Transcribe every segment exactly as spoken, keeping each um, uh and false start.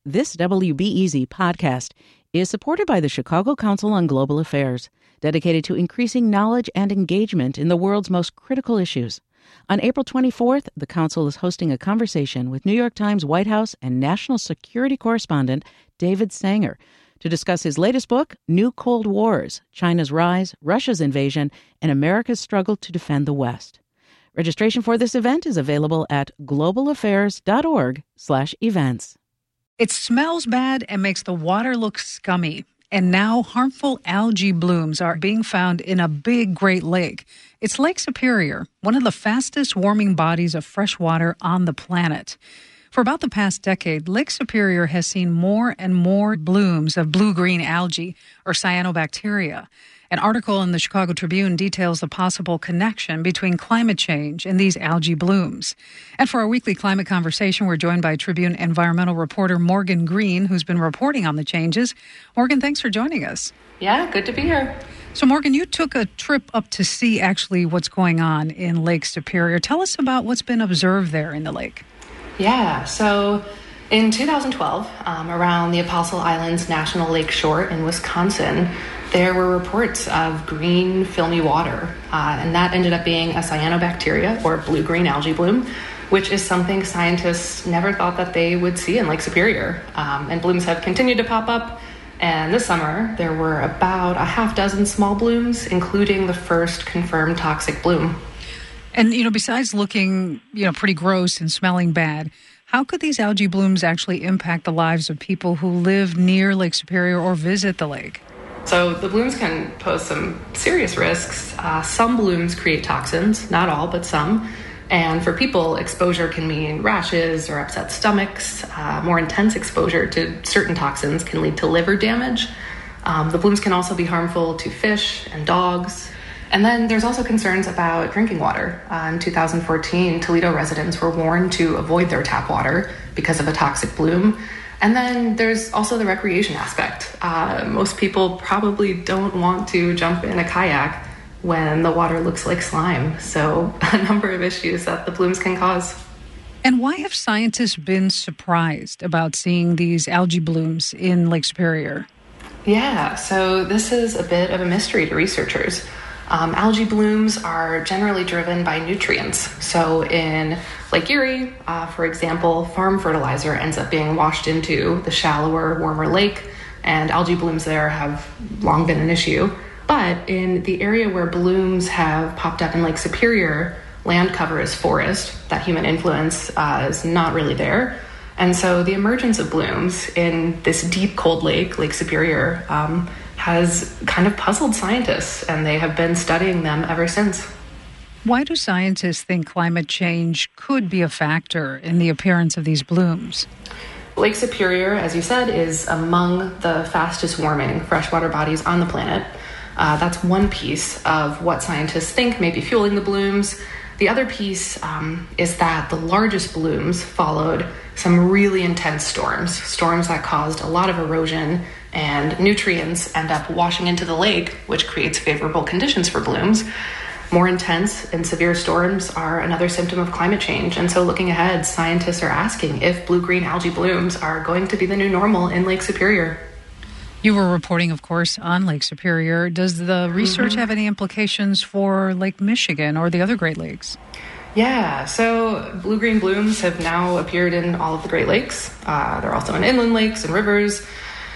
This W B E Z podcast is supported by the Chicago Council on Global Affairs, dedicated to increasing knowledge and engagement in the world's most critical issues. On April twenty-fourth, the Council is hosting a conversation with New York Times White House and National Security Correspondent David Sanger to discuss his latest book, New Cold Wars, China's Rise, Russia's Invasion, and America's Struggle to Defend the West. Registration for this event is available at globalaffairs.org slash events. It smells bad and makes the water look scummy. And now harmful algae blooms are being found in a big Great Lake. It's Lake Superior, one of the fastest warming bodies of fresh water on the planet. For about the past decade, Lake Superior has seen more and more blooms of blue-green algae, or cyanobacteria. An article in the Chicago Tribune details the possible connection between climate change and these algae blooms. And for our weekly climate conversation, we're joined by Tribune environmental reporter Morgan Green, who's been reporting on the changes. Morgan, thanks for joining us. Yeah, good to be here. So, Morgan, you took a trip up to see actually what's going on in Lake Superior. Tell us about what's been observed there in the lake. Yeah, so in two thousand twelve, um, around the Apostle Islands National Lake Shore in Wisconsin, there were reports of green, filmy water, uh, and that ended up being a cyanobacteria, or blue-green algae bloom, which is something scientists never thought that they would see in Lake Superior. Um, and blooms have continued to pop up, and this summer there were about a half dozen small blooms, including the first confirmed toxic bloom. And, you know, besides looking, you know, pretty gross and smelling bad, how could these algae blooms actually impact the lives of people who live near Lake Superior or visit the lake? So the blooms can pose some serious risks. Uh, some blooms create toxins, not all, but some. And for people, exposure can mean rashes or upset stomachs. Uh, more intense exposure to certain toxins can lead to liver damage. Um, the blooms can also be harmful to fish and dogs. And then there's also concerns about drinking water. Uh, in two thousand fourteen, Toledo residents were warned to avoid their tap water because of a toxic bloom. And then there's also the recreation aspect. Uh, most people probably don't want to jump in a kayak when the water looks like slime. So a number of issues that the blooms can cause. And why have scientists been surprised about seeing these algae blooms in Lake Superior? Yeah, so this is a bit of a mystery to researchers. Um, algae blooms are generally driven by nutrients. So in Lake Erie, uh, for example, farm fertilizer ends up being washed into the shallower, warmer lake, and algae blooms there have long been an issue. But in the area where blooms have popped up in Lake Superior, land cover is forest. That human influence uh, is not really there. And so the emergence of blooms in this deep, cold lake, Lake Superior, um, has kind of puzzled scientists, and they have been studying them ever since. Why do scientists think climate change could be a factor in the appearance of these blooms? Lake Superior, as you said, is among the fastest warming freshwater bodies on the planet. Uh, that's one piece of what scientists think may be fueling the blooms. The other piece um, is that the largest blooms followed some really intense storms, storms that caused a lot of erosion, and nutrients end up washing into the lake, which creates favorable conditions for blooms. More intense and severe storms are another symptom of climate change. And so looking ahead, scientists are asking if blue-green algae blooms are going to be the new normal in Lake Superior. You were reporting, of course, on Lake Superior. Does the research mm-hmm. have any implications for Lake Michigan or the other Great Lakes? Yeah, so blue-green blooms have now appeared in all of the Great Lakes. Uh, they're also in inland lakes and rivers.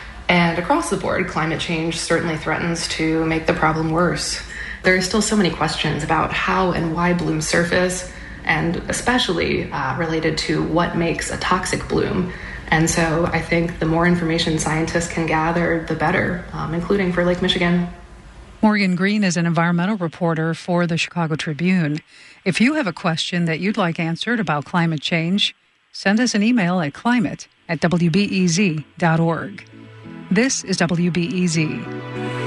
And across the board, climate change certainly threatens to make the problem worse. There are still so many questions about how and why blooms surface, and especially uh, related to what makes a toxic bloom. And so I think the more information scientists can gather, the better, um, including for Lake Michigan. Morgan Green is an environmental reporter for the Chicago Tribune. If you have a question that you'd like answered about climate change, send us an email at climate at w b e z dot org. This is W B E Z.